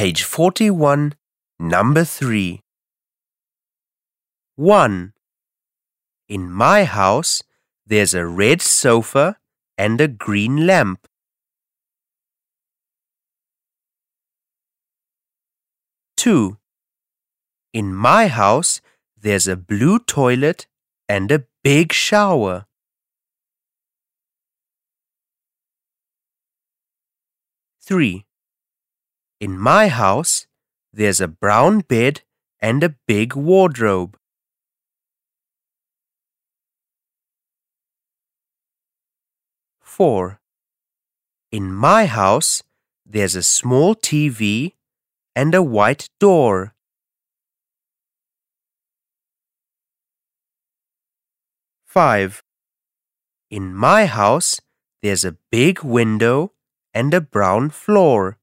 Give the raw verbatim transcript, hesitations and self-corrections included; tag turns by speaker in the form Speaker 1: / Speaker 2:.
Speaker 1: Page forty-one, number three. one. In my house, there's a red sofa and a green lamp. two. In my house, there's a blue toilet and a big shower. three. In my house, there's a brown bed and a big wardrobe. four. In my house, there's a small T V and a white door. five. In my house, there's a big window and a brown floor.